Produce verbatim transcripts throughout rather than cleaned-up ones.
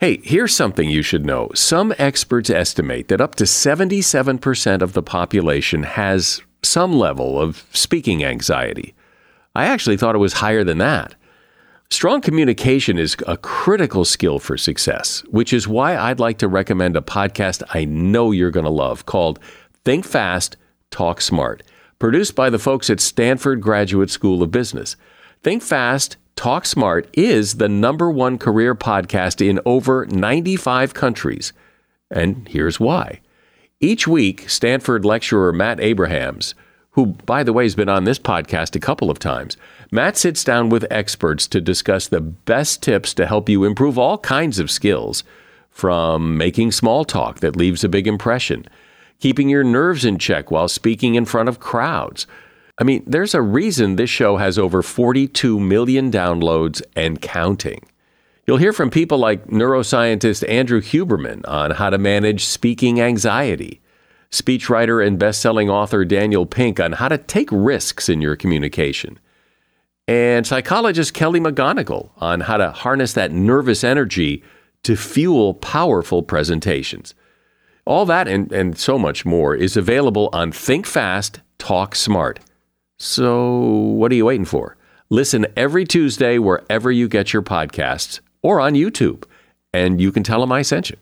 Hey, here's something you should know. Some experts estimate that up to seventy-seven percent of the population has some level of speaking anxiety. I actually thought it was higher than that. Strong communication is a critical skill for success, which is why I'd like to recommend a podcast I know you're going to love called Think Fast, Talk Smart, produced by the folks at Stanford Graduate School of Business. Think Fast, Talk Smart is the number one career podcast in over ninety-five countries. And here's why. Each week, Stanford lecturer Matt Abrahams, who, by the way, has been on this podcast a couple of times, Matt sits down with experts to discuss the best tips to help you improve all kinds of skills, from making small talk that leaves a big impression, keeping your nerves in check while speaking in front of crowds. I mean, there's a reason this show has over forty-two million downloads and counting. You'll hear from people like neuroscientist Andrew Huberman on how to manage speaking anxiety, speechwriter and best-selling author Daniel Pink on how to take risks in your communication, and psychologist Kelly McGonigal on how to harness that nervous energy to fuel powerful presentations. All that and, and so much more is available on Think Fast, Talk Smart. So what are you waiting for? Listen every Tuesday wherever you get your podcasts or on YouTube, and you can tell them I sent you.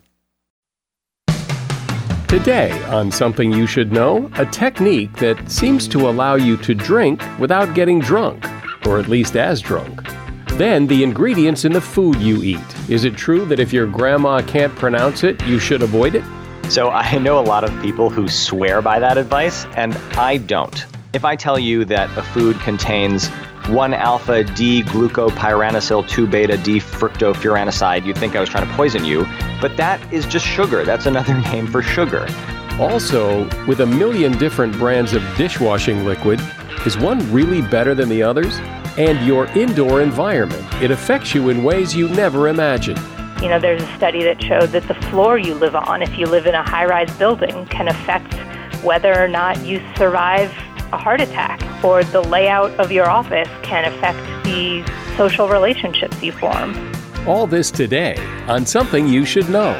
Today on Something You Should Know, a technique that seems to allow you to drink without getting drunk, or at least as drunk. Then the ingredients in the food you eat. Is it true that if your grandma can't pronounce it, you should avoid it? So I know a lot of people who swear by that advice, and I don't. If I tell you that a food contains one alpha D glucopyranosyl two beta D fructofuranoside, you'd think I was trying to poison you, but that is just sugar. That's another name for sugar. Also, with a million different brands of dishwashing liquid, is one really better than the others? And your indoor environment, it affects you in ways you never imagined. You know, there's a study that showed that the floor you live on, if you live in a high-rise building, can affect whether or not you survive a heart attack, or the layout of your office can affect the social relationships you form. All this today on Something You Should Know.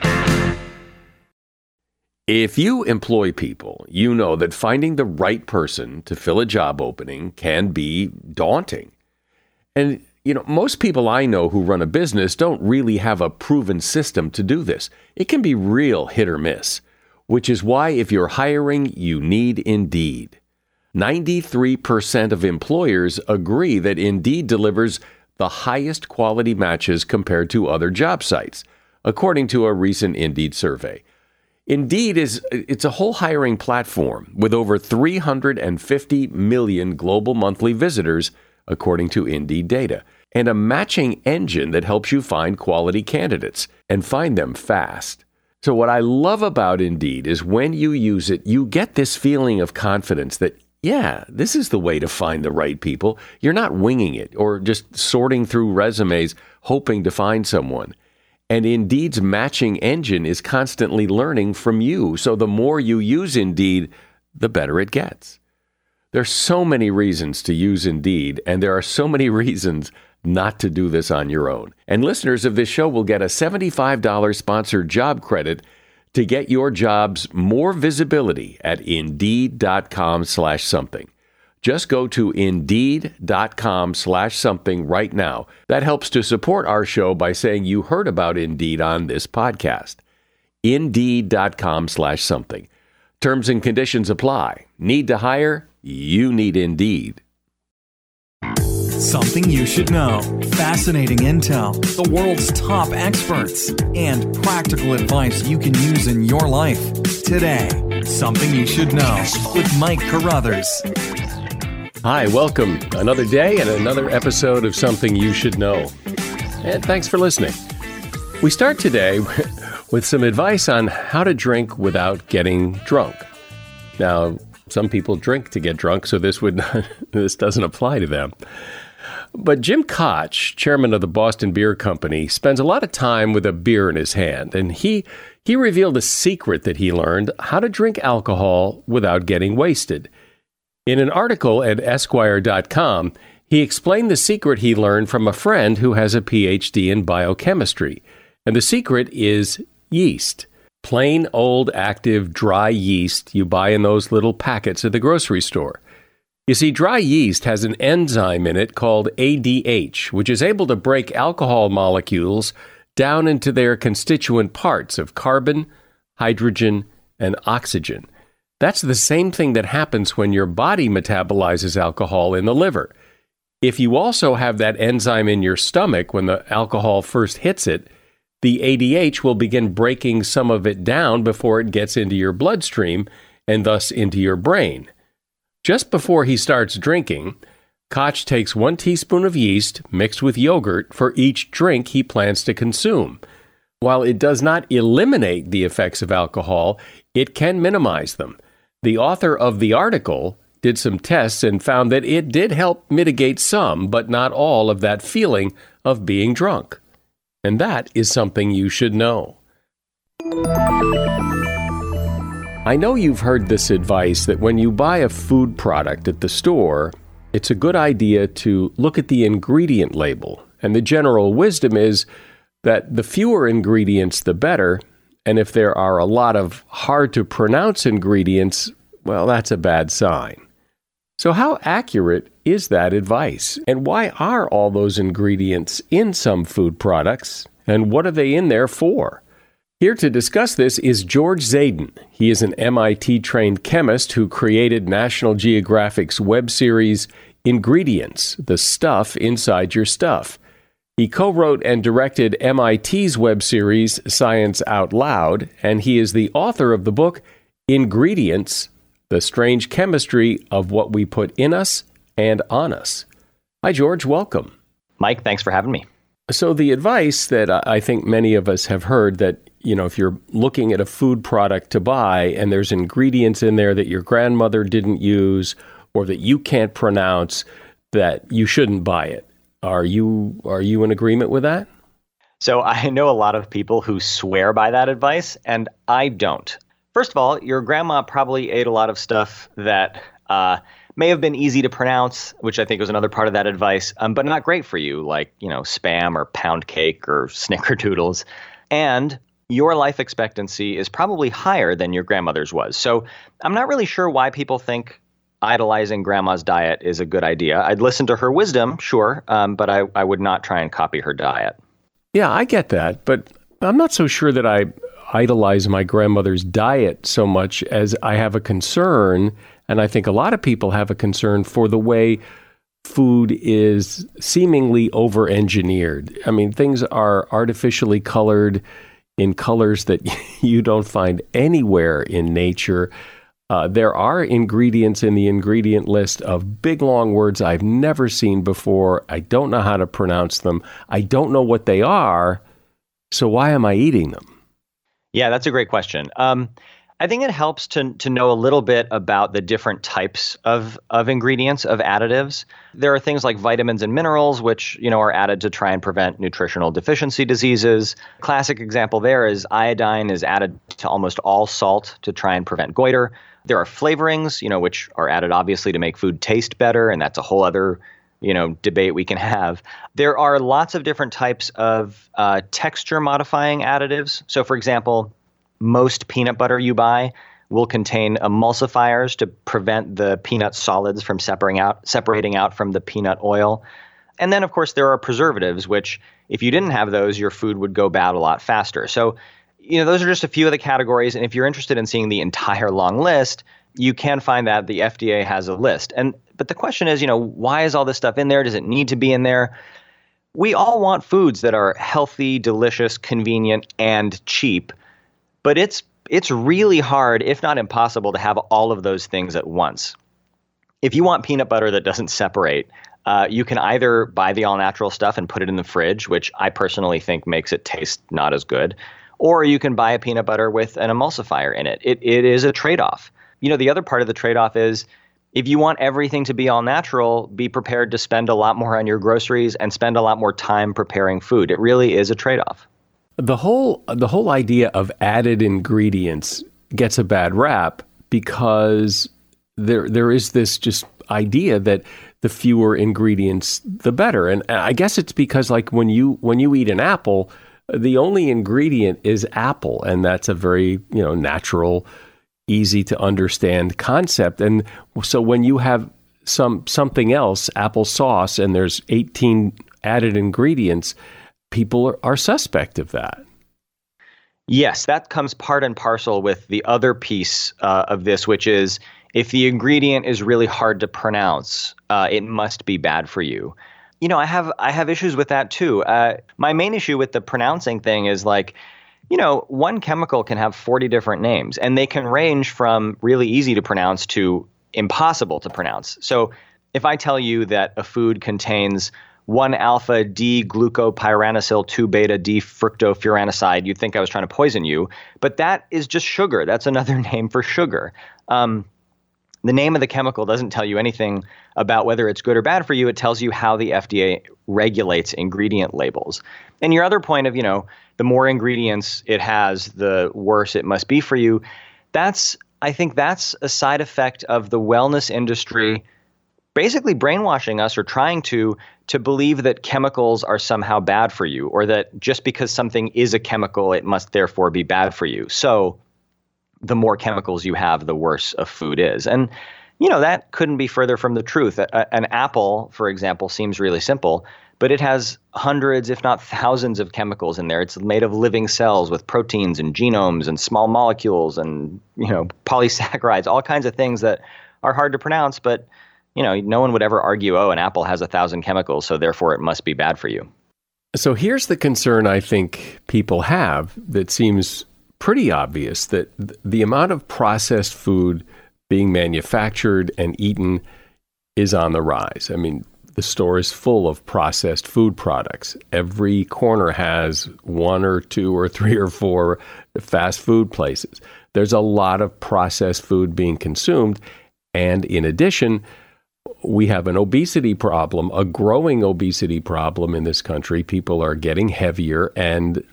If you employ people, you know that finding the right person to fill a job opening can be daunting. And, you know, most people I know who run a business don't really have a proven system to do this. It can be real hit or miss, which is why if you're hiring, you need Indeed. ninety-three percent of employers agree that Indeed delivers the highest quality matches compared to other job sites, according to a recent Indeed survey. Indeed is it's a whole hiring platform with over three hundred fifty million global monthly visitors, according to Indeed data, and a matching engine that helps you find quality candidates and find them fast. So what I love about Indeed is when you use it, you get this feeling of confidence that, yeah, this is the way to find the right people. You're not winging it or just sorting through resumes hoping to find someone. And Indeed's matching engine is constantly learning from you. So the more you use Indeed, the better it gets. There's so many reasons to use Indeed, and there are so many reasons not to do this on your own. And listeners of this show will get a seventy-five dollars sponsored job credit to get your jobs more visibility at Indeed.com slash something. Just go to Indeed.com slash something right now. That helps to support our show by saying you heard about Indeed on this podcast. Indeed.com slash something. Terms and conditions apply. Need to hire? You need Indeed. Something you should know. Fascinating intel, the world's top experts, and practical advice you can use in your life. Today, Something You Should Know with Mike Carruthers. Hi, welcome. Another day and another episode of Something You Should Know. And thanks for listening. We start today with some advice on how to drink without getting drunk. Now, some people drink to get drunk, so this would not, this doesn't apply to them. But Jim Koch, chairman of the Boston Beer Company, spends a lot of time with a beer in his hand, and he he revealed a secret that he learned, how to drink alcohol without getting wasted. In an article at Esquire dot com, he explained the secret he learned from a friend who has a P H D in biochemistry, And the secret is yeast. Plain old active dry yeast you buy in those little packets at the grocery store. You see, dry yeast has an enzyme in it called A D H, which is able to break alcohol molecules down into their constituent parts of carbon, hydrogen, and oxygen. That's the same thing that happens when your body metabolizes alcohol in the liver. If you also have that enzyme in your stomach when the alcohol first hits it, the A D H will begin breaking some of it down before it gets into your bloodstream and thus into your brain. Just before he starts drinking, Koch takes one teaspoon of yeast mixed with yogurt for each drink he plans to consume. While it does not eliminate the effects of alcohol, it can minimize them. The author of the article did some tests and found that it did help mitigate some, but not all, of that feeling of being drunk. And that is something you should know. I know you've heard this advice that when you buy a food product at the store, it's a good idea to look at the ingredient label. And the general wisdom is that the fewer ingredients, the better. And if there are a lot of hard-to-pronounce ingredients, well, that's a bad sign. So how accurate is that advice? And why are all those ingredients in some food products? And what are they in there for? Here to discuss this is George Zaden. He is an M I T-trained chemist who created National Geographic's web series, Ingredients, the Stuff Inside Your Stuff. He co-wrote and directed M I T's web series, Science Out Loud, and he is the author of the book, Ingredients, the Strange Chemistry of What We Put in Us and On Us. Hi, George. Welcome. Mike, thanks for having me. So the advice that I think many of us have heard that, you know, if you're looking at a food product to buy and there's ingredients in there that your grandmother didn't use or that you can't pronounce, that you shouldn't buy it. Are you are you in agreement with that? So I know a lot of people who swear by that advice, and I don't. First of all, your grandma probably ate a lot of stuff that uh, may have been easy to pronounce, which I think was another part of that advice, um, but not great for you, like, you know, Spam or pound cake or snickerdoodles. And your life expectancy is probably higher than your grandmother's was. So I'm not really sure why people think idolizing grandma's diet is a good idea. I'd listen to her wisdom, sure, um, but I, I would not try and copy her diet. Yeah, I get that, but I'm not so sure that I idolize my grandmother's diet so much as I have a concern, and I think a lot of people have a concern for the way food is seemingly over-engineered. I mean, things are artificially colored in colors that you don't find anywhere in nature. Uh, there are ingredients in the ingredient list of big, long words I've never seen before. I don't know how to pronounce them. I don't know what they are. So why am I eating them? Yeah, that's a great question. Um, I think it helps to to know a little bit about the different types of of ingredients, of additives. There are things like vitamins and minerals, which, you know, are added to try and prevent nutritional deficiency diseases. Classic example there is iodine is added to almost all salt to try and prevent goiter. There are flavorings, you know, which are added obviously to make food taste better, and that's a whole other, you know, debate we can have. There are lots of different types of uh, texture modifying additives. So, for example, most peanut butter you buy will contain emulsifiers to prevent the peanut solids from separating out, separating out from the peanut oil. And then, of course, there are preservatives, which if you didn't have those, your food would go bad a lot faster. So, you know, those are just a few of the categories. And if you're interested in seeing the entire long list, you can find that the F D A has a list. And but the question is, you know, why is all this stuff in there? Does it need to be in there? We all want foods that are healthy, delicious, convenient, and cheap. But it's it's really hard, if not impossible, to have all of those things at once. If you want peanut butter that doesn't separate, uh, you can either buy the all-natural stuff and put it in the fridge, which I personally think makes it taste not as good, or you can buy a peanut butter with an emulsifier in it. It it is a trade-off. You know, the other part of the trade-off is if you want everything to be all natural, be prepared to spend a lot more on your groceries and spend a lot more time preparing food. It really is a trade-off. The whole the whole idea of added ingredients gets a bad rap because there there is this just idea that the fewer ingredients, the better. And I guess it's because, like, when you when you eat an apple, the only ingredient is apple, and that's a very, you know, natural, easy to understand concept. And so when you have some something else, applesauce, and there's eighteen added ingredients, people are, are suspect of that. Yes, that comes part and parcel with the other piece uh, of this, which is if the ingredient is really hard to pronounce, uh, it must be bad for you. You know, I have I have issues with that too. Uh, my main issue with the pronouncing thing is like, you know, one chemical can have forty different names, and they can range from really easy to pronounce to impossible to pronounce. So if I tell you that a food contains one alpha D glucopyranosyl two beta D fructofuranoside, you'd think I was trying to poison you, but that is just sugar. That's another name for sugar. Um, the name of the chemical doesn't tell you anything about whether it's good or bad for you. It tells you how the F D A regulates ingredient labels. And your other point of, you know, the more ingredients it has, the worse it must be for you. That's, I think that's a side effect of the wellness industry basically brainwashing us or trying to to believe that chemicals are somehow bad for you, or that just because something is a chemical, it must therefore be bad for you. So the more chemicals you have, the worse a food is. And, you know, that couldn't be further from the truth. A, an apple, for example, seems really simple, but it has hundreds, if not thousands of chemicals in there. It's made of living cells with proteins and genomes and small molecules and, you know, polysaccharides, all kinds of things that are hard to pronounce, but you know, no one would ever argue, oh, an apple has a thousand chemicals, so therefore it must be bad for you. So here's the concern I think people have that seems pretty obvious, that the amount of processed food being manufactured and eaten is on the rise. I mean, the store is full of processed food products. Every corner has one or two or three or four fast food places. There's a lot of processed food being consumed. And in addition, we have an obesity problem, a growing obesity problem in this country. People are getting heavier, and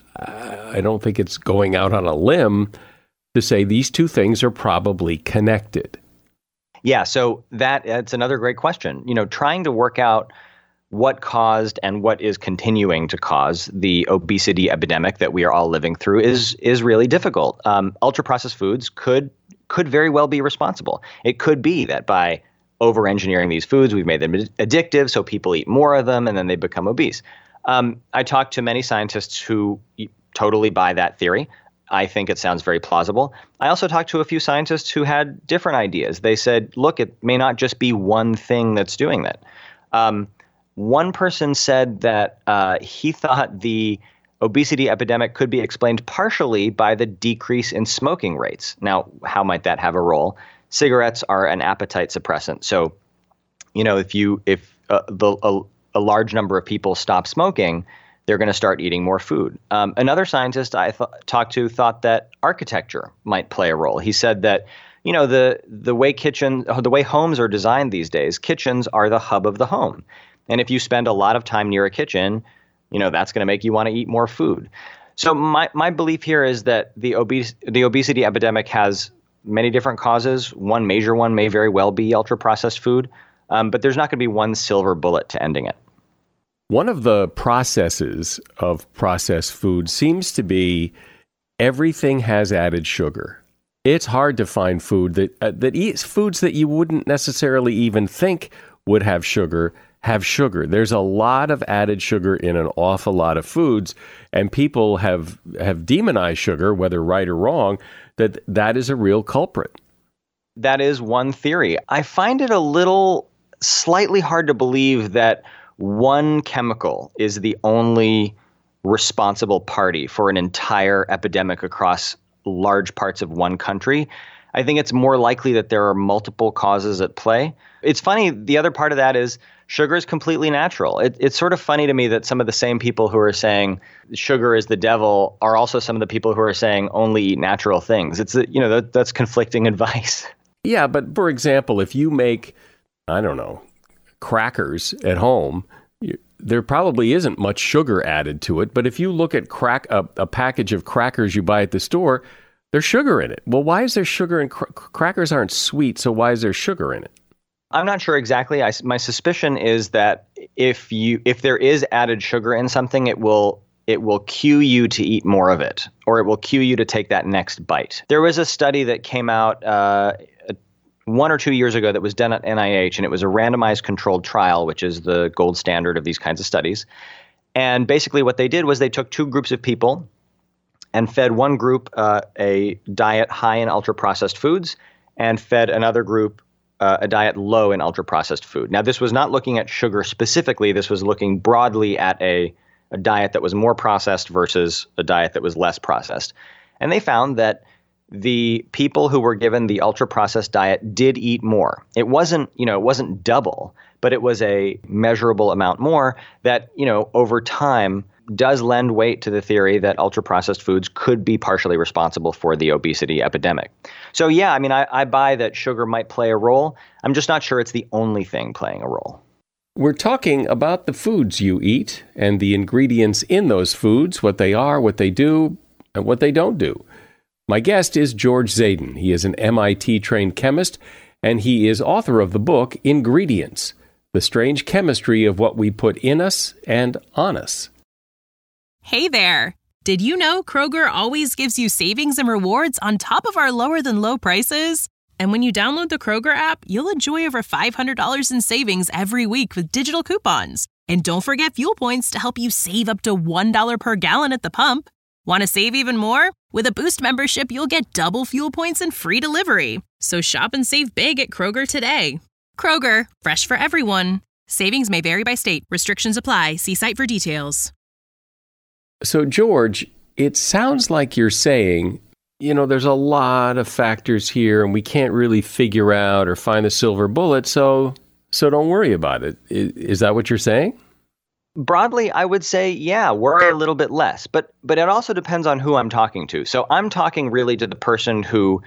I don't think it's going out on a limb to say these two things are probably connected. Yeah, so that that's another great question. You know, trying to work out what caused and what is continuing to cause the obesity epidemic that we are all living through is is really difficult. Um, ultra-processed foods could could very well be responsible. It could be that by over-engineering these foods, we've made them addictive, so people eat more of them, and then they become obese. Um, I talked to many scientists who totally buy that theory. I think it sounds very plausible. I also talked to a few scientists who had different ideas. They said, look, it may not just be one thing that's doing that. Um, one person said that uh, he thought the obesity epidemic could be explained partially by the decrease in smoking rates. Now, how might that have a role? Cigarettes are an appetite suppressant. So, you know, if you if uh, the, a, a large number of people stop smoking, they're going to start eating more food. Um, another scientist I th- talked to thought that architecture might play a role. He said that, you know, the the way kitchen, the way homes are designed these days, kitchens are the hub of the home. And if you spend a lot of time near a kitchen, you know, that's going to make you want to eat more food. So my my belief here is that the obese the obesity epidemic has many different causes. One major one may very well be ultra-processed food, um, but there's not going to be one silver bullet to ending it. One of the processes of processed food seems to be everything has added sugar. It's hard to find food that uh, that eats foods that you wouldn't necessarily even think would have sugar, have sugar. There's a lot of added sugar in an awful lot of foods, and people have have demonized sugar, whether right or wrong, that that is a real culprit. That is one theory. I find it a little slightly hard to believe that one chemical is the only responsible party for an entire epidemic across large parts of one country. I think it's more likely that there are multiple causes at play. It's funny, the other part of that is sugar is completely natural. It, it's sort of funny to me that some of the same people who are saying sugar is the devil are also some of the people who are saying only eat natural things. It's, you know, that, that's conflicting advice. Yeah, but for example, if you make, I don't know, crackers at home, you, there probably isn't much sugar added to it. But if you look at crack a, a package of crackers you buy at the store, there's sugar in it. Well, why is there sugar in cr- crackers? Aren't sweet, so why is there sugar in it? I'm not sure exactly. I, my suspicion is that if you if there is added sugar in something, it will it will cue you to eat more of it, or it will cue you to take that next bite. There was a study that came out uh, one or two years ago that was done at N I H, and it was a randomized controlled trial, which is the gold standard of these kinds of studies. And basically what they did was they took two groups of people and fed one group uh, a diet high in ultra-processed foods and fed another group uh, a diet low in ultra-processed food. Now, this was not looking at sugar specifically. This was looking broadly at a, a diet that was more processed versus a diet that was less processed. And they found that the people who were given the ultra-processed diet did eat more. It wasn't, you know, it wasn't double, but it was a measurable amount more that, you know, over time does lend weight to the theory that ultra-processed foods could be partially responsible for the obesity epidemic. So, yeah, I mean, I, I buy that sugar might play a role. I'm just not sure it's the only thing playing a role. We're talking about the foods you eat and the ingredients in those foods, what they are, what they do, and what they don't do. My guest is George Zaden. He is an M I T-trained chemist, and he is author of the book Ingredients, The Strange Chemistry of What We Put in Us and on Us. Hey there! Did you know Kroger always gives you savings and rewards on top of our lower-than-low prices? And when you download the Kroger app, you'll enjoy over five hundred dollars in savings every week with digital coupons. And don't forget fuel points to help you save up to one dollar per gallon at the pump. Want to save even more? With a Boost membership, you'll get double fuel points and free delivery. So shop and save big at Kroger today. Kroger, fresh for everyone. Savings may vary by state. Restrictions apply. See site for details. So, George, it sounds like you're saying, you know, there's a lot of factors here and we can't really figure out or find the silver bullet, so so don't worry about it. Is, is that what you're saying? Broadly, I would say, yeah, worry a little bit less, but but it also depends on who I'm talking to. So I'm talking really to the person who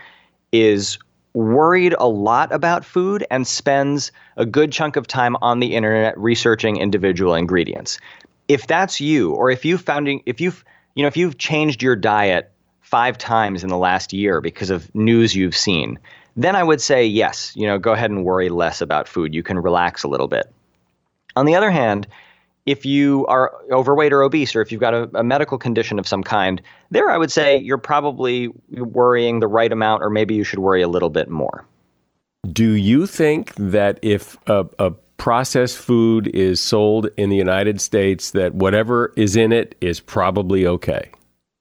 is worried a lot about food and spends a good chunk of time on the internet researching individual ingredients. If that's you, or if you've found, if you've, you know, if you've changed your diet five times in the last year because of news you've seen, then I would say, yes, you know, go ahead and worry less about food. You can relax a little bit. On the other hand, if you are overweight or obese, or if you've got a, a medical condition of some kind, there I would say you're probably worrying the right amount, or maybe you should worry a little bit more. Do you think that if a, a processed food is sold in the United States, that whatever is in it is probably okay?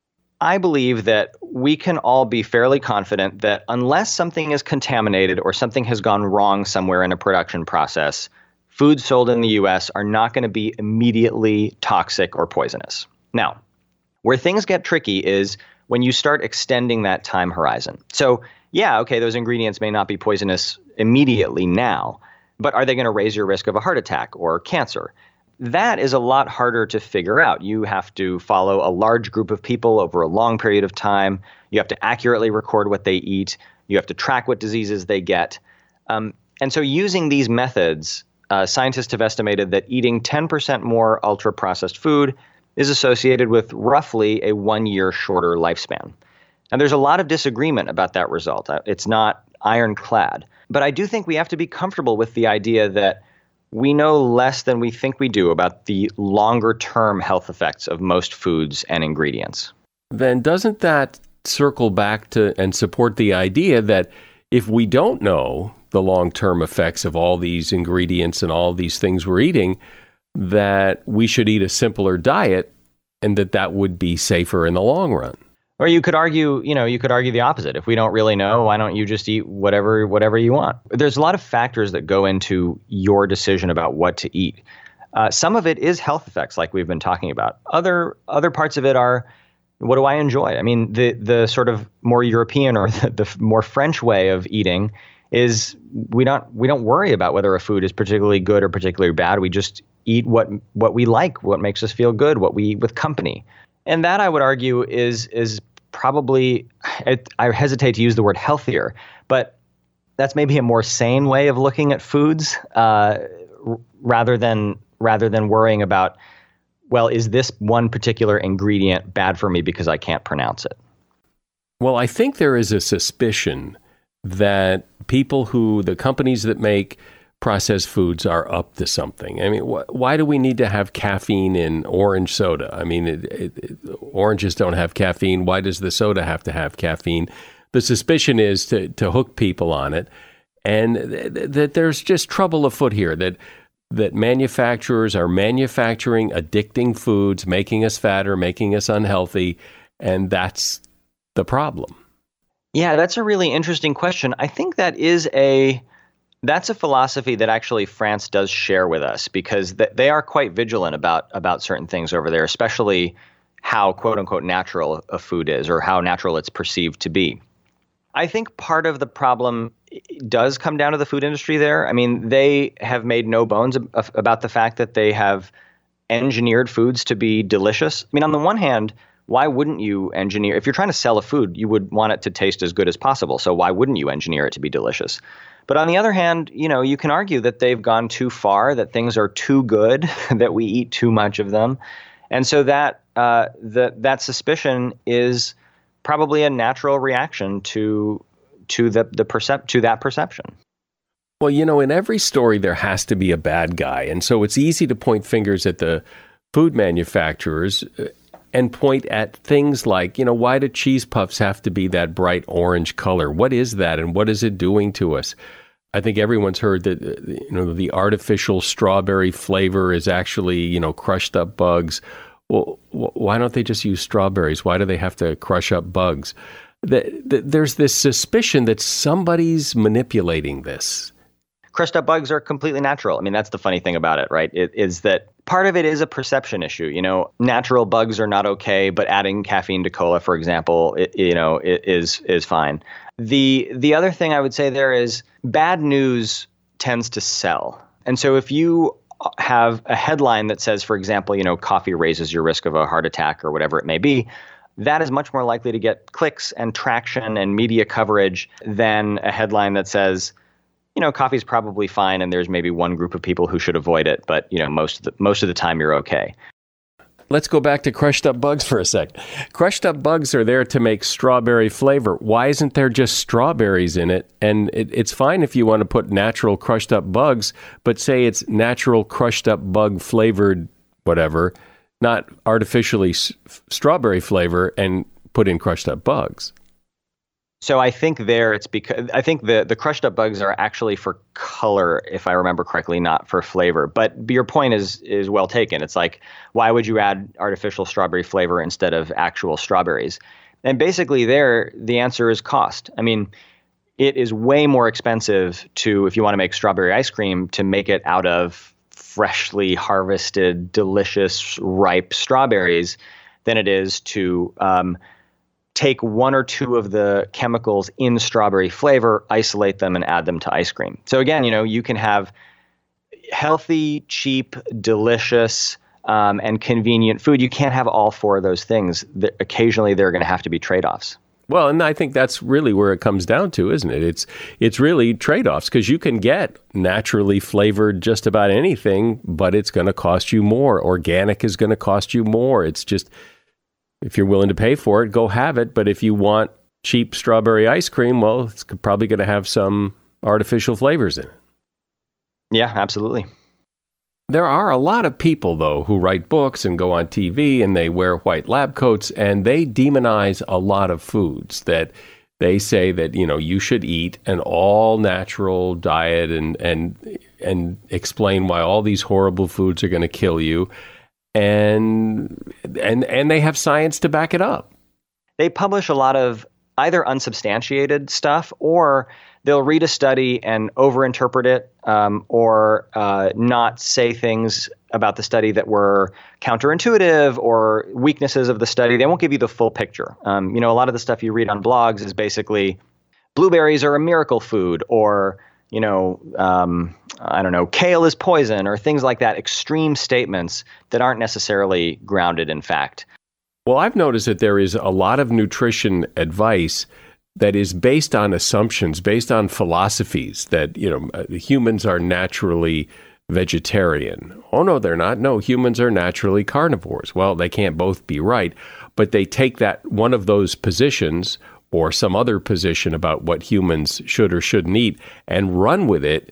I believe that we can all be fairly confident that unless something is contaminated or something has gone wrong somewhere in a production process, foods sold in the U S are not going to be immediately toxic or poisonous. Now, where things get tricky is when you start extending that time horizon. So, yeah, okay, those ingredients may not be poisonous immediately now, but are they going to raise your risk of a heart attack or cancer? That is a lot harder to figure out. You have to follow a large group of people over a long period of time. You have to accurately record what they eat. You have to track what diseases they get. Um, and so using these methods, uh, scientists have estimated that eating ten percent more ultra-processed food is associated with roughly a one-year shorter lifespan. And there's a lot of disagreement about that result. It's not ironclad. But I do think we have to be comfortable with the idea that we know less than we think we do about the longer-term health effects of most foods and ingredients. Then doesn't that circle back to and support the idea that if we don't know the long-term effects of all these ingredients and all these things we're eating, that we should eat a simpler diet and that that would be safer in the long run? Or you could argue, you know, you could argue the opposite. If we don't really know, why don't you just eat whatever whatever you want? There's a lot of factors that go into your decision about what to eat. Uh, some of it is health effects, like we've been talking about. Other other parts of it are, what do I enjoy? I mean, the the sort of more European or the, the more French way of eating is we don't we don't worry about whether a food is particularly good or particularly bad. We just eat what what we like, what makes us feel good, what we eat with company. And that, I would argue, is is probably, it, I hesitate to use the word healthier, but that's maybe a more sane way of looking at foods uh, r- rather than rather than worrying about, well, is this one particular ingredient bad for me because I can't pronounce it? Well, I think there is a suspicion that people who, the companies that make processed foods are up to something. I mean, wh- why do we need to have caffeine in orange soda? I mean, it, it, it, oranges don't have caffeine. Why does the soda have to have caffeine? The suspicion is to, to hook people on it, and th- th- that there's just trouble afoot here, that that manufacturers are manufacturing addicting foods, making us fatter, making us unhealthy, and that's the problem. Yeah, that's a really interesting question. I think that is a that's a philosophy that actually France does share with us, because th- they are quite vigilant about about certain things over there, especially how quote unquote natural a food is, or how natural it's perceived to be. I think part of the problem does come down to the food industry there. I mean, they have made no bones ab- about the fact that they have engineered foods to be delicious. I mean, on the one hand, why wouldn't you engineer? If you're trying to sell a food, you would want it to taste as good as possible. So why wouldn't you engineer it to be delicious? But on the other hand, you know, you can argue that they've gone too far, that things are too good, that we eat too much of them. And so that uh, the, that suspicion is probably a natural reaction to to the the percep- to that perception. Well, you know, in every story there has to be a bad guy, and so it's easy to point fingers at the food manufacturers and point at things like, you know, why do cheese puffs have to be that bright orange color? What is that, and what is it doing to us? I think everyone's heard that, you know, the artificial strawberry flavor is actually, you know, crushed up bugs. Well, why don't they just use strawberries? Why do they have to crush up bugs? There's this suspicion that somebody's manipulating this. Crushed up bugs are completely natural. I mean, that's the funny thing about it, right? It is that part of it is a perception issue. You know, natural bugs are not okay, but adding caffeine to cola, for example, it, you know, it is is fine. The the other thing I would say there is bad news tends to sell. And so if you have a headline that says, for example, you know, coffee raises your risk of a heart attack or whatever it may be, that is much more likely to get clicks and traction and media coverage than a headline that says, you know, coffee's probably fine and there's maybe one group of people who should avoid it, but, you know, most of the, most of the time you're okay. Let's go back to crushed up bugs for a sec. Crushed up bugs are there to make strawberry flavor. Why isn't there just strawberries in it? And it, it's fine if you want to put natural crushed up bugs, but say it's natural crushed up bug flavored whatever, not artificially s- strawberry flavor, and put in crushed up bugs. So I think there it's because I think the, the crushed up bugs are actually for color, if I remember correctly, not for flavor. But your point is is well taken. It's like, why would you add artificial strawberry flavor instead of actual strawberries? And basically there, the answer is cost. I mean, it is way more expensive to, if you want to make strawberry ice cream, to make it out of freshly harvested, delicious, ripe strawberries than it is to um, take one or two of the chemicals in strawberry flavor, isolate them, and add them to ice cream. So again, you know, you can have healthy, cheap, delicious, um, and convenient food. You can't have all four of those things. The, occasionally, there are going to have to be trade-offs. Well, and I think that's really where it comes down to, isn't it? It's it's really trade-offs, because you can get naturally flavored just about anything, but it's going to cost you more. Organic is going to cost you more. It's just, if you're willing to pay for it, go have it. But if you want cheap strawberry ice cream, well, it's probably going to have some artificial flavors in it. Yeah, absolutely. There are a lot of people, though, who write books and go on T V and they wear white lab coats, and they demonize a lot of foods that they say that, you know, you should eat an all natural diet, and and and explain why all these horrible foods are going to kill you. And and and they have science to back it up. They publish a lot of either unsubstantiated stuff, or they'll read a study and overinterpret it, um, or uh, not say things about the study that were counterintuitive or weaknesses of the study. They won't give you the full picture. Um, you know, a lot of the stuff you read on blogs is basically blueberries are a miracle food, or, you know, um, I don't know, kale is poison, or things like that. Extreme statements that aren't necessarily grounded in fact. Well, I've noticed that there is a lot of nutrition advice that is based on assumptions, based on philosophies that, you know, humans are naturally vegetarian. Oh, no, they're not. No, humans are naturally carnivores. Well, they can't both be right, but they take that one of those positions or some other position about what humans should or shouldn't eat and run with it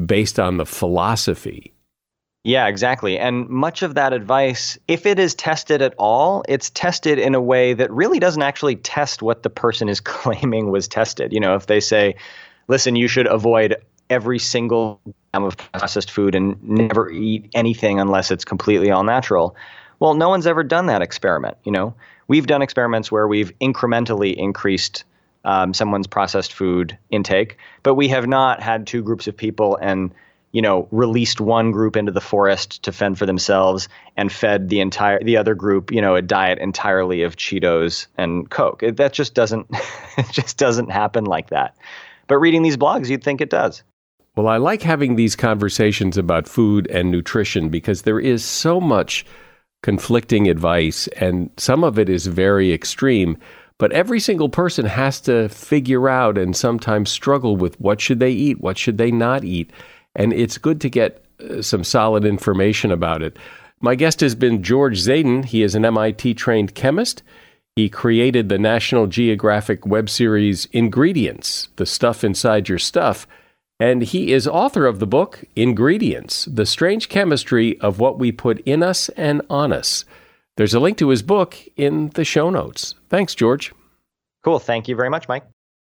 based on the philosophy. Yeah, exactly. And much of that advice, if it is tested at all, it's tested in a way that really doesn't actually test what the person is claiming was tested. You know, if they say, listen, you should avoid every single gram of processed food and never eat anything unless it's completely all natural. Well, no one's ever done that experiment. You know, we've done experiments where we've incrementally increased um, someone's processed food intake, but we have not had two groups of people and you know, released one group into the forest to fend for themselves and fed the entire the other group, you know, a diet entirely of Cheetos and Coke. It, that just doesn't it just doesn't happen like that. But reading these blogs, you'd think it does. Well, I like having these conversations about food and nutrition because there is so much conflicting advice, and some of it is very extreme. But every single person has to figure out and sometimes struggle with what should they eat, what should they not eat. And it's good to get uh, some solid information about it. My guest has been George Zaden. He is an M I T-trained chemist. He created the National Geographic web series Ingredients, The Stuff Inside Your Stuff. And he is author of the book Ingredients, The Strange Chemistry of What We Put in Us and On Us. There's a link to his book in the show notes. Thanks, George. Cool. Thank you very much, Mike.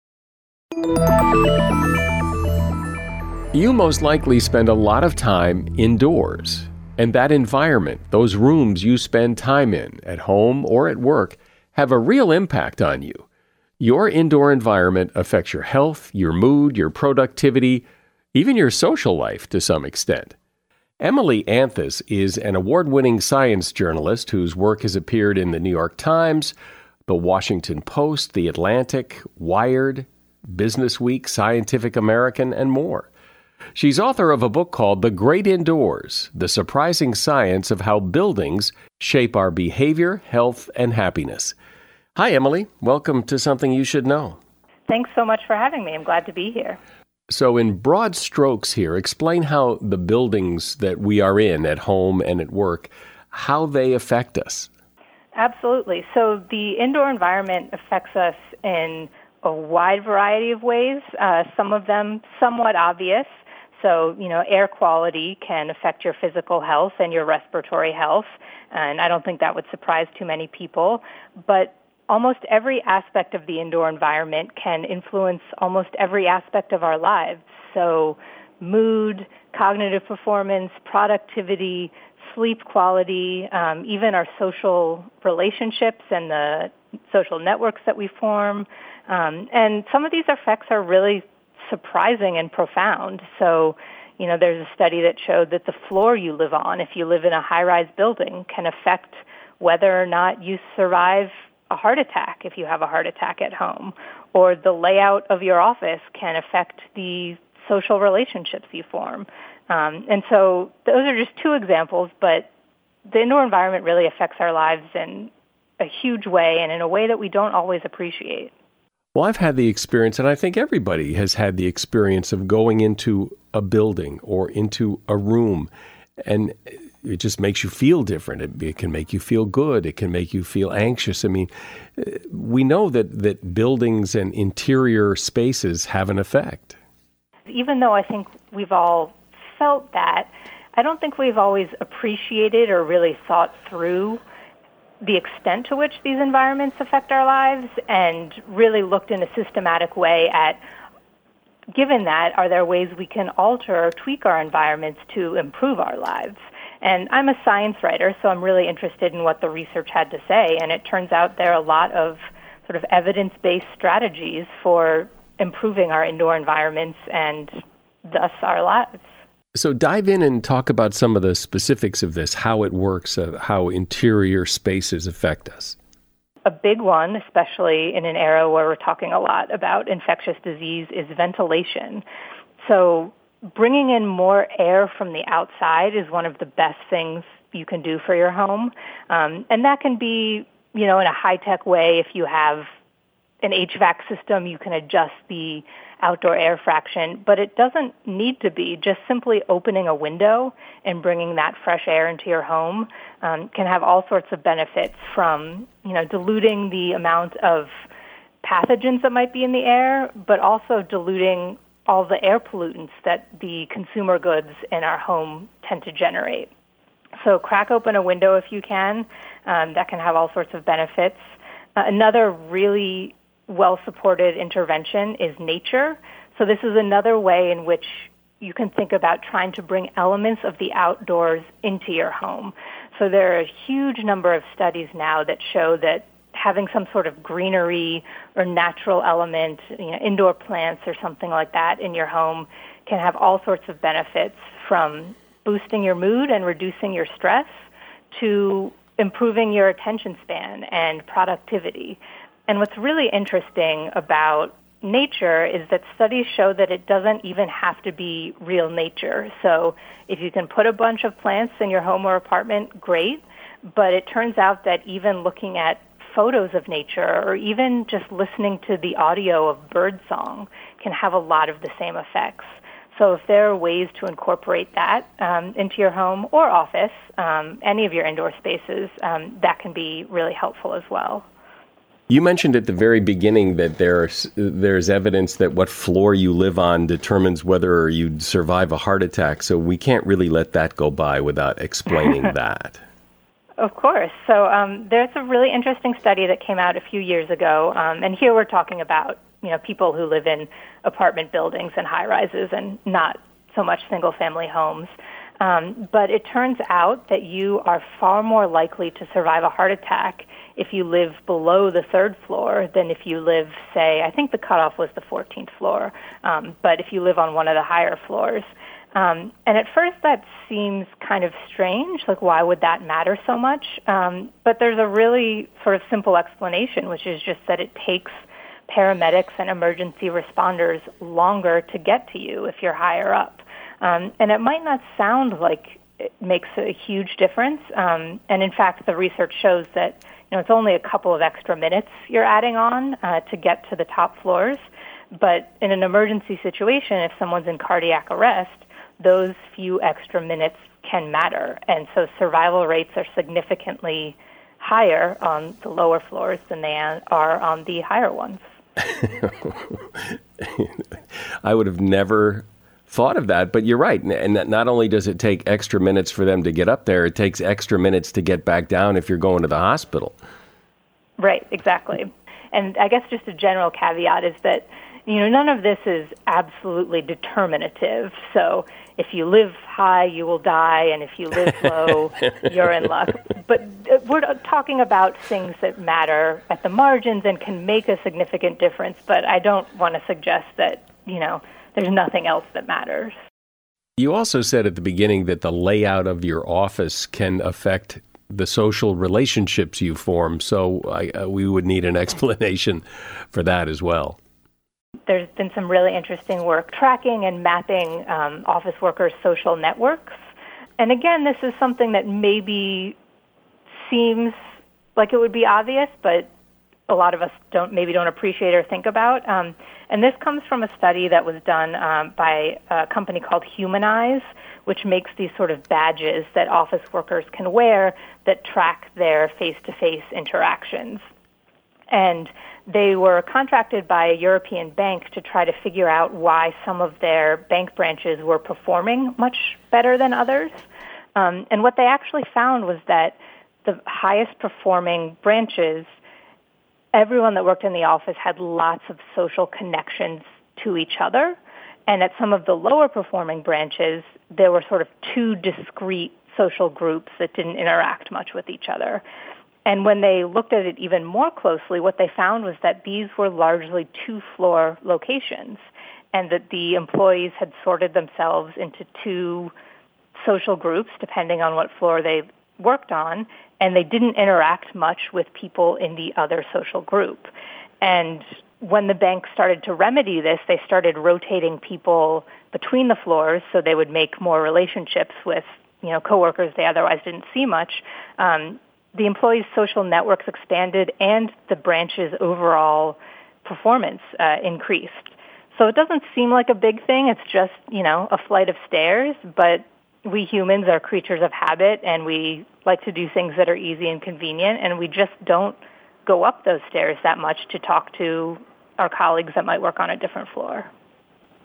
You most likely spend a lot of time indoors, and that environment, those rooms you spend time in, at home or at work, have a real impact on you. Your indoor environment affects your health, your mood, your productivity, even your social life to some extent. Emily Anthus is an award-winning science journalist whose work has appeared in the New York Times, the Washington Post, The Atlantic, Wired, Business Week, Scientific American, and more. She's author of a book called The Great Indoors, The Surprising Science of How Buildings Shape Our Behavior, Health, and Happiness. Hi, Emily. Welcome to Something You Should Know. Thanks so much for having me. I'm glad to be here. So in broad strokes here, explain how the buildings that we are in at home and at work, how they affect us. Absolutely. So the indoor environment affects us in a wide variety of ways, uh, some of them somewhat obvious. So, you know, air quality can affect your physical health and your respiratory health, and I don't think that would surprise too many people. But almost every aspect of the indoor environment can influence almost every aspect of our lives. So mood, cognitive performance, productivity, sleep quality, um, even our social relationships and the social networks that we form. Um, and some of these effects are really surprising and profound. So, you know, there's a study that showed that the floor you live on, if you live in a high-rise building, can affect whether or not you survive a heart attack if you have a heart attack at home. Or the layout of your office can affect the social relationships you form. Um, and so those are just two examples, but the indoor environment really affects our lives in a huge way and in a way that we don't always appreciate. Well, I've had the experience, and I think everybody has had the experience of going into a building or into a room, and it just makes you feel different. It, it can make you feel good. It can make you feel anxious. I mean, we know that, that buildings and interior spaces have an effect. Even though I think we've all felt that, I don't think we've always appreciated or really thought through the extent to which these environments affect our lives and really looked in a systematic way at, given that, are there ways we can alter or tweak our environments to improve our lives? And I'm a science writer, so I'm really interested in what the research had to say, and it turns out there are a lot of sort of evidence-based strategies for improving our indoor environments and thus our lives. So dive in and talk about some of the specifics of this, how it works, uh, how interior spaces affect us. A big one, especially in an era where we're talking a lot about infectious disease, is ventilation. So bringing in more air from the outside is one of the best things you can do for your home. Um, and that can be, you know, in a high-tech way. If you have an H V A C system, you can adjust the outdoor air fraction, but it doesn't need to be. Just simply opening a window and bringing that fresh air into your home um, can have all sorts of benefits, from, you know, diluting the amount of pathogens that might be in the air, but also diluting all the air pollutants that the consumer goods in our home tend to generate. So crack open a window if you can. Um, that can have all sorts of benefits. Uh, another really well-supported intervention is nature. So this is another way in which you can think about trying to bring elements of the outdoors into your home. So there are a huge number of studies now that show that having some sort of greenery or natural element, you know, indoor plants or something like that in your home can have all sorts of benefits, from boosting your mood and reducing your stress to improving your attention span and productivity. And what's really interesting about nature is that studies show that it doesn't even have to be real nature. So if you can put a bunch of plants in your home or apartment, great. But it turns out that even looking at photos of nature or even just listening to the audio of birdsong can have a lot of the same effects. So if there are ways to incorporate that um, into your home or office, um, any of your indoor spaces, um, that can be really helpful as well. You mentioned at the very beginning that there's there's evidence that what floor you live on determines whether you'd survive a heart attack. So we can't really let that go by without explaining that. Of course. So um, there's a really interesting study that came out a few years ago, um, and here we're talking about you know people who live in apartment buildings and high-rises and not so much single-family homes. Um, but it turns out that you are far more likely to survive a heart attack if you live below the third floor than if you live, say, I think the cutoff was the fourteenth floor, um, but if you live on one of the higher floors. Um, and at first that seems kind of strange, like why would that matter so much? Um, but there's a really sort of simple explanation, which is just that it takes paramedics and emergency responders longer to get to you if you're higher up. Um, and it might not sound like it makes a huge difference. Um, and in fact, the research shows that you know it's only a couple of extra minutes you're adding on uh, to get to the top floors. But in an emergency situation, if someone's in cardiac arrest, those few extra minutes can matter. And so survival rates are significantly higher on the lower floors than they are on the higher ones. I would have never thought of that, but you're right. And not only does it take extra minutes for them to get up there, it takes extra minutes to get back down if you're going to the hospital. Right, exactly. And I guess just a general caveat is that, you know, none of this is absolutely determinative. So if you live high, you will die, and if you live low, you're in luck. But we're talking about things that matter at the margins and can make a significant difference, but I don't want to suggest that, you know, there's nothing else that matters. You also said at the beginning that the layout of your office can affect the social relationships you form, so I, uh, we would need an explanation for that as well. There's been some really interesting work tracking and mapping um, office workers' social networks. And again, this is something that maybe seems like it would be obvious, but a lot of us don't maybe don't appreciate or think about. Um, and this comes from a study that was done um, by a company called Humanize, which makes these sort of badges that office workers can wear that track their face-to-face interactions. And they were contracted by a European bank to try to figure out why some of their bank branches were performing much better than others. Um, and what they actually found was that the highest performing branches, everyone that worked in the office had lots of social connections to each other. And at some of the lower performing branches, there were sort of two discrete social groups that didn't interact much with each other. And when they looked at it even more closely, what they found was that these were largely two-floor locations, and that the employees had sorted themselves into two social groups, depending on what floor they worked on, and they didn't interact much with people in the other social group. And when the bank started to remedy this, they started rotating people between the floors so they would make more relationships with, you know, coworkers they otherwise didn't see much. Um, the employees' social networks expanded and the branch's overall performance uh, increased. So it doesn't seem like a big thing. It's just, you know, a flight of stairs, but we humans are creatures of habit, and we like to do things that are easy and convenient, and we just don't go up those stairs that much to talk to our colleagues that might work on a different floor.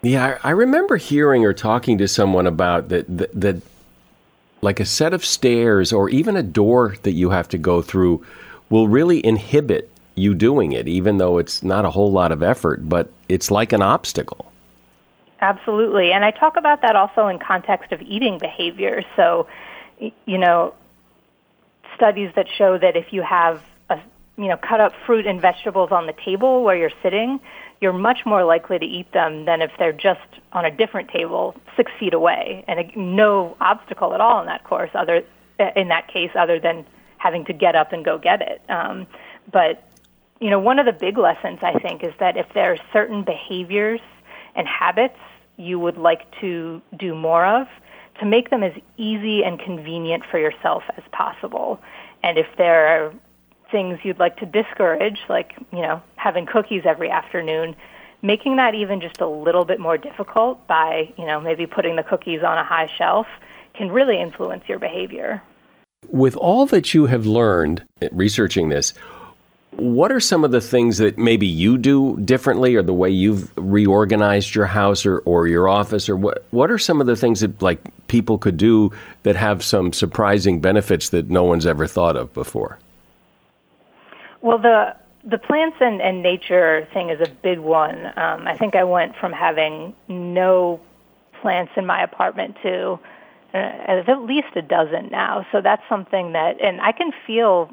Yeah, I I remember hearing or talking to someone about that, that, that like a set of stairs or even a door that you have to go through will really inhibit you doing it, even though it's not a whole lot of effort, but it's like an obstacle. Absolutely. And I talk about that also in context of eating behavior. So, you know, studies that show that if you have, a, you know, cut up fruit and vegetables on the table where you're sitting, you're much more likely to eat them than if they're just on a different table six feet away, and a, no obstacle at all in that course, other in that case, other than having to get up and go get it. Um, but you know, one of the big lessons I think is that if there are certain behaviors and habits you would like to do more of, to make them as easy and convenient for yourself as possible. And if there are things you'd like to discourage, like, you know, having cookies every afternoon, making that even just a little bit more difficult by, you know, maybe putting the cookies on a high shelf can really influence your behavior. With all that you have learned researching this, what are some of the things that maybe you do differently, or the way you've reorganized your house or, or your office, or what, what are some of the things that like people could do that have some surprising benefits that no one's ever thought of before? Well, the the plants and, and nature thing is a big one. Um, I think I went from having no plants in my apartment to uh, at least a dozen now. So that's something that, and I can feel,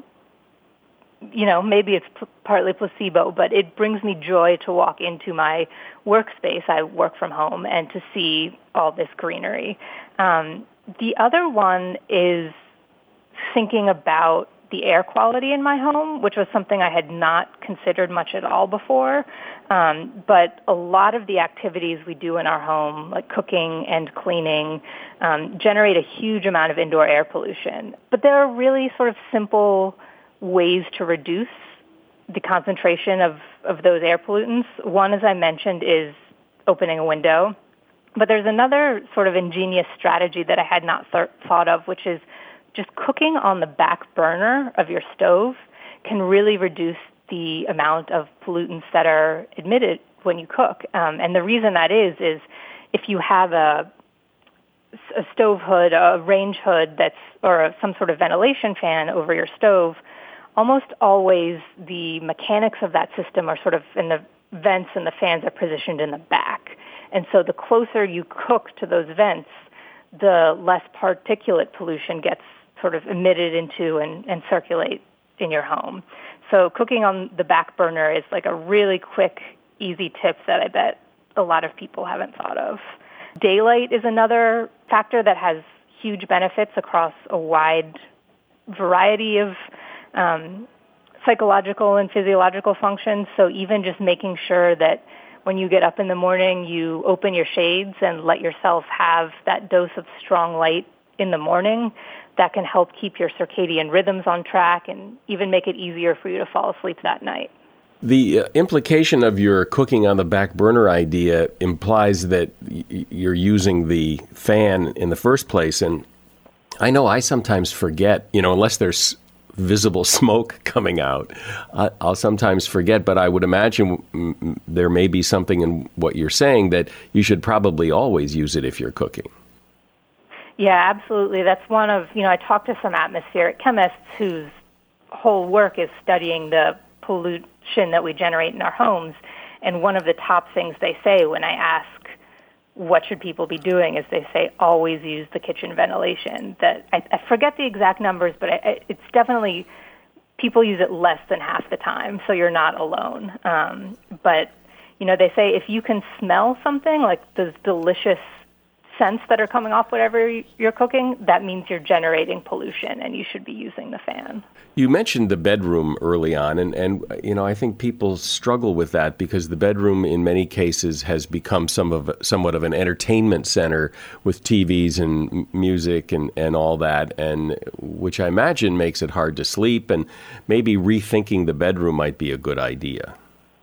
you know, maybe it's p- partly placebo, but it brings me joy to walk into my workspace. I work from home, and to see all this greenery. Um, the other one is thinking about the air quality in my home, which was something I had not considered much at all before. Um, but a lot of the activities we do in our home, like cooking and cleaning, um, generate a huge amount of indoor air pollution. But there are really sort of simple ways to reduce the concentration of, of those air pollutants. One, as I mentioned, is opening a window. But there's another sort of ingenious strategy that I had not th- thought of, which is just cooking on the back burner of your stove can really reduce the amount of pollutants that are emitted when you cook. Um, and the reason that is, is if you have a, a stove hood, a range hood that's, or a, some sort of ventilation fan over your stove, almost always the mechanics of that system are sort of in the vents, and the fans are positioned in the back. And so the closer you cook to those vents, the less particulate pollution gets sort of emitted into and, and circulate in your home. So cooking on the back burner is like a really quick, easy tip that I bet a lot of people haven't thought of. Daylight is another factor that has huge benefits across a wide variety of um, psychological and physiological functions. So even just making sure that when you get up in the morning, you open your shades and let yourself have that dose of strong light in the morning, that can help keep your circadian rhythms on track and even make it easier for you to fall asleep that night. The uh, implication of your cooking on the back burner idea implies that y- you're using the fan in the first place. And I know I sometimes forget, you know, unless there's visible smoke coming out, uh, I'll sometimes forget. But I would imagine mm, there may be something in what you're saying that you should probably always use it if you're cooking. Yeah, absolutely. That's one of, you know, I talked to some atmospheric chemists whose whole work is studying the pollution that we generate in our homes. And one of the top things they say when I ask what should people be doing is they say always use the kitchen ventilation. That I, I forget the exact numbers, but I, it's definitely, people use it less than half the time, so you're not alone. Um, but, you know, they say if you can smell something like those delicious scents that are coming off whatever you're cooking, that means you're generating pollution and you should be using the fan. You mentioned the bedroom early on, and, and you know, I think people struggle with that because the bedroom in many cases has become some of somewhat of an entertainment center with T Vs and music and, and all that, and which I imagine makes it hard to sleep, and maybe rethinking the bedroom might be a good idea.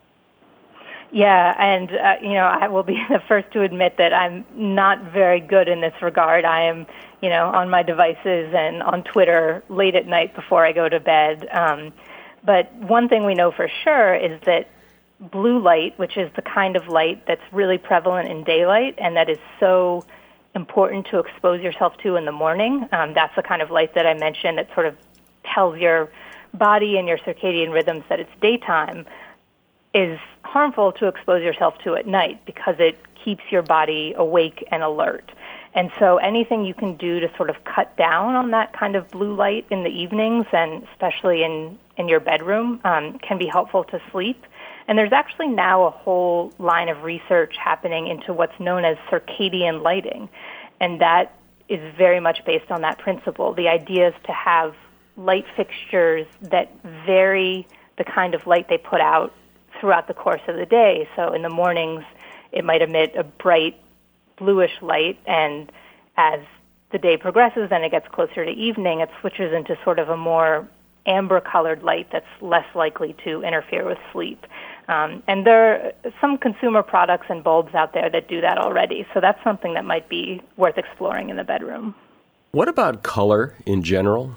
Yeah, and, uh, you know, I will be the first to admit that I'm not very good in this regard. I am, you know, on my devices and on Twitter late at night before I go to bed. Um, but one thing we know for sure is that blue light, which is the kind of light that's really prevalent in daylight and that is so important to expose yourself to in the morning. Um, that's the kind of light that I mentioned that sort of tells your body and your circadian rhythms that it's daytime, is harmful to expose yourself to at night because it keeps your body awake and alert. And so anything you can do to sort of cut down on that kind of blue light in the evenings, and especially in, in your bedroom, um, can be helpful to sleep. And there's actually now a whole line of research happening into what's known as circadian lighting. And that is very much based on that principle. The idea is to have light fixtures that vary the kind of light they put out throughout the course of the day. So in the mornings, it might emit a bright bluish light, and as the day progresses and it gets closer to evening, it switches into sort of a more amber-colored light that's less likely to interfere with sleep. Um, and there are some consumer products and bulbs out there that do that already, so that's something that might be worth exploring in the bedroom. What about color in general?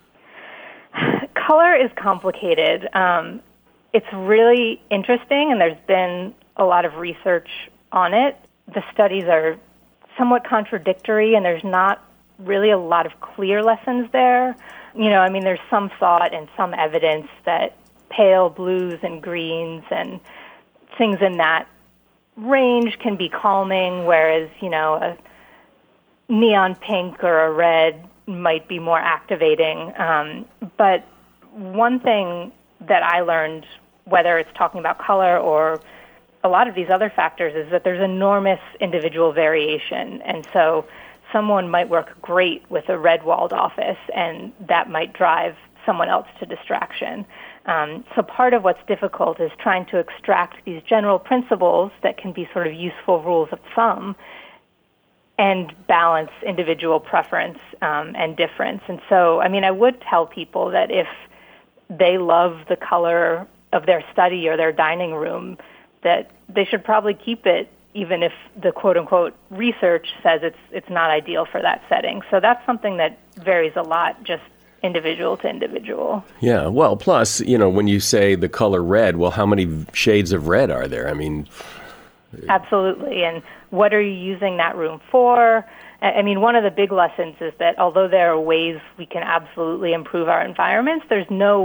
Color is complicated. Um, it's really interesting, and there's been a lot of research on it. The studies are somewhat contradictory, and there's not really a lot of clear lessons there. You know, I mean, there's some thought and some evidence that pale blues and greens and things in that range can be calming, whereas, you know, a neon pink or a red might be more activating. Um, but one thing that I learned, whether it's talking about color or a lot of these other factors, is that there's enormous individual variation. And so someone might work great with a red-walled office, and that might drive someone else to distraction. Um, so part of what's difficult is trying to extract these general principles that can be sort of useful rules of thumb and balance individual preference um, and difference. And so, I mean, I would tell people that if they love the color of their study or their dining room, that they should probably keep it, even if the quote-unquote research says it's it's not ideal for that setting. So that's something that varies a lot, just individual to individual. Yeah, well, plus, you know, when you say the color red, well, how many shades of red are there? I mean... Absolutely, and what are you using that room for? I mean, one of the big lessons is that although there are ways we can absolutely improve our environments, there's no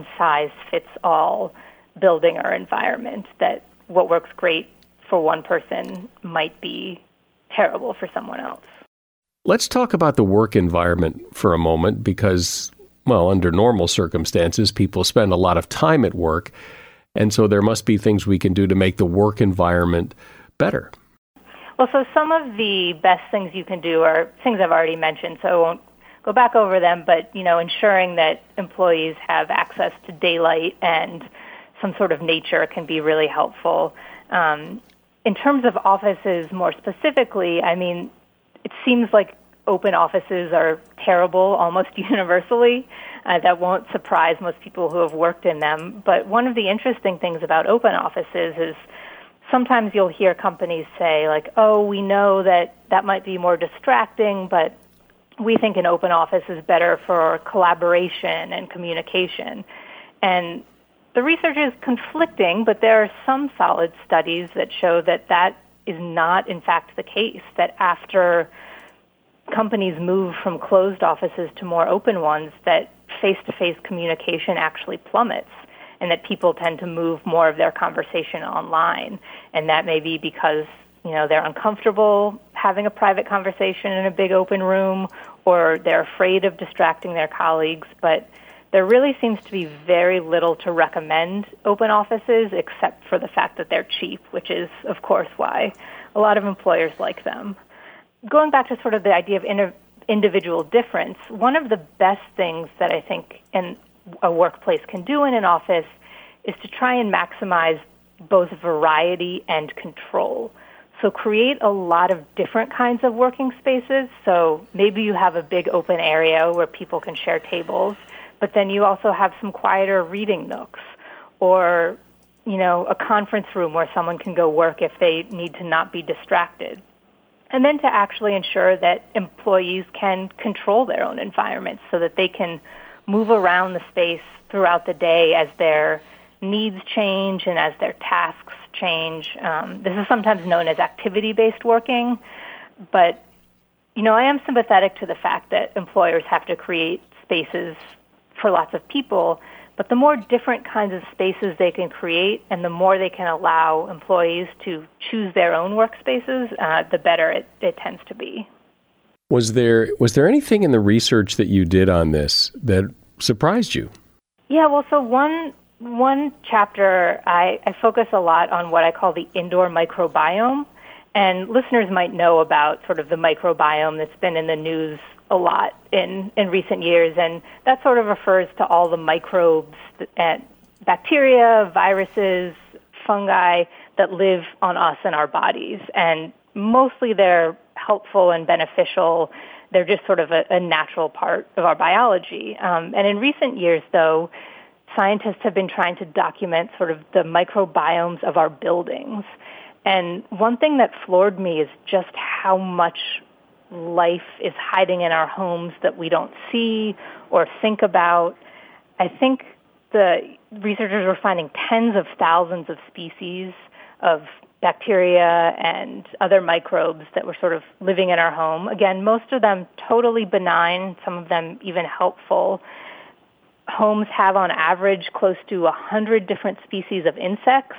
one-size-fits-all building or environment, that what works great for one person might be terrible for someone else. Let's talk about the work environment for a moment because, well, under normal circumstances, people spend a lot of time at work, and so there must be things we can do to make the work environment better. Well, so some of the best things you can do are things I've already mentioned, so I won't go back over them, but, you know, ensuring that employees have access to daylight and some sort of nature can be really helpful. Um, in terms of offices more specifically, I mean, it seems like open offices are terrible almost universally. Uh, that won't surprise most people who have worked in them. But one of the interesting things about open offices is sometimes you'll hear companies say, like, oh, we know that that might be more distracting, but we think an open office is better for collaboration and communication. And the research is conflicting, but there are some solid studies that show that that is not, in fact, the case, that after companies move from closed offices to more open ones, that face-to-face communication actually plummets, and that people tend to move more of their conversation online. And that may be because, you know, they're uncomfortable having a private conversation in a big open room, or they're afraid of distracting their colleagues. But there really seems to be very little to recommend open offices except for the fact that they're cheap, which is, of course, why a lot of employers like them. Going back to sort of the idea of inter- individual difference, one of the best things that I think in a workplace can do in an office is to try and maximize both variety and control. So create a lot of different kinds of working spaces. So maybe you have a big open area where people can share tables, but then you also have some quieter reading nooks, or, you know, a conference room where someone can go work if they need to not be distracted. And then to actually ensure that employees can control their own environments so that they can move around the space throughout the day as they're needs change and as their tasks change. Um, this is sometimes known as activity-based working, but, you know, I am sympathetic to the fact that employers have to create spaces for lots of people, but the more different kinds of spaces they can create and the more they can allow employees to choose their own workspaces, uh, the better it, it tends to be. Was there was there anything in the research that you did on this that surprised you? Yeah, well, so one one chapter, I, I focus a lot on what I call the indoor microbiome, and listeners might know about sort of the microbiome that's been in the news a lot in, in recent years, and that sort of refers to all the microbes and bacteria, viruses, fungi that live on us and our bodies. And mostly they're helpful and beneficial. They're just sort of a, a natural part of our biology. Um, and in recent years, though, scientists have been trying to document sort of the microbiomes of our buildings. And one thing that floored me is just how much life is hiding in our homes that we don't see or think about. I think the researchers were finding tens of thousands of species of bacteria and other microbes that were sort of living in our home. Again, most of them totally benign, some of them even helpful. Homes have on average close to one hundred different species of insects,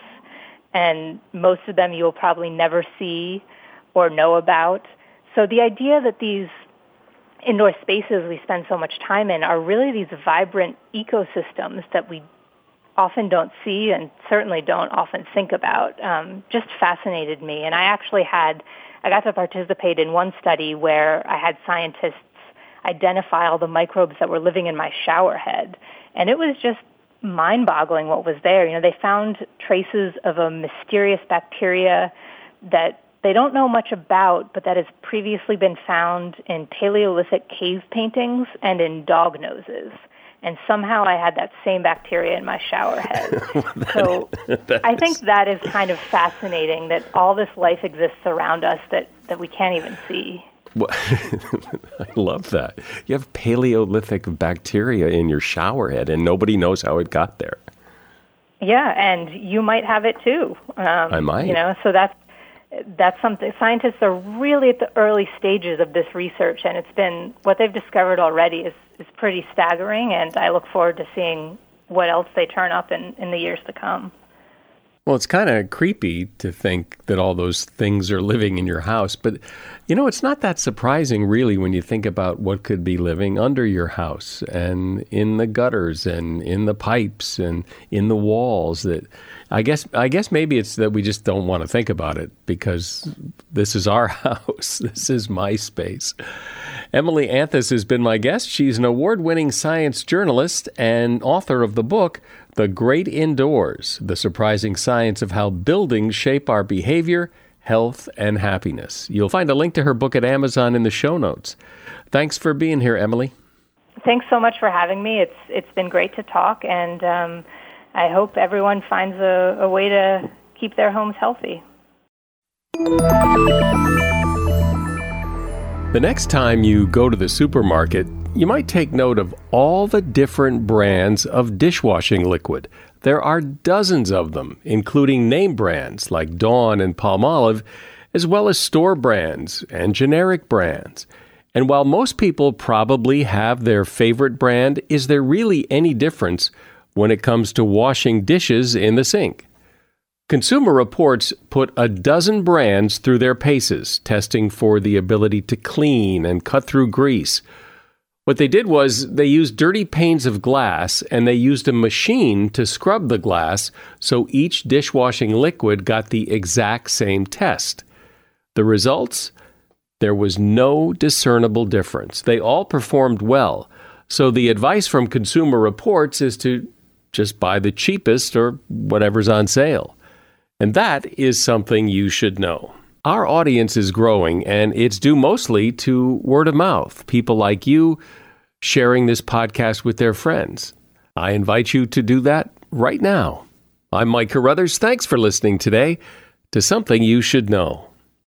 and most of them you'll probably never see or know about. So the idea that these indoor spaces we spend so much time in are really these vibrant ecosystems that we often don't see and certainly don't often think about um, just fascinated me. And I actually had, I got to participate in one study where I had scientists identify all the microbes that were living in my shower head. And it was just mind-boggling what was there. You know, they found traces of a mysterious bacteria that they don't know much about, but that has previously been found in Paleolithic cave paintings and in dog noses. And somehow I had that same bacteria in my shower head. So I think that is kind of fascinating that all this life exists around us that, that we can't even see. Well, I love that. You have Paleolithic bacteria in your shower head and nobody knows how it got there. Yeah, and you might have it too. Um, I might. You know, so that's That's something. Scientists are really at the early stages of this research, and it's been what they've discovered already is, is pretty staggering, and I look forward to seeing what else they turn up in, in the years to come. Well, it's kind of creepy to think that all those things are living in your house, but, you know, it's not that surprising, really, when you think about what could be living under your house and in the gutters and in the pipes and in the walls. That I guess I guess maybe it's that we just don't want to think about it because this is our house. This is my space. Emily Anthus has been my guest. She's an award-winning science journalist and author of the book, The Great Indoors, The Surprising Science of How Buildings Shape Our Behavior, Health, and Happiness. You'll find a link to her book at Amazon in the show notes. Thanks for being here, Emily. Thanks so much for having me. It's It's been great to talk, and um, I hope everyone finds a, a way to keep their homes healthy. The next time you go to the supermarket, you might take note of all the different brands of dishwashing liquid. There are dozens of them, including name brands like Dawn and Palmolive, as well as store brands and generic brands. And while most people probably have their favorite brand, is there really any difference when it comes to washing dishes in the sink? Consumer Reports put a dozen brands through their paces, testing for the ability to clean and cut through grease. What they did was they used dirty panes of glass and they used a machine to scrub the glass so each dishwashing liquid got the exact same test. The results? There was no discernible difference. They all performed well. So the advice from Consumer Reports is to just buy the cheapest or whatever's on sale. And that is something you should know. Our audience is growing, and it's due mostly to word of mouth. People like you sharing this podcast with their friends. I invite you to do that right now. I'm Mike Carruthers. Thanks for listening today to Something You Should Know.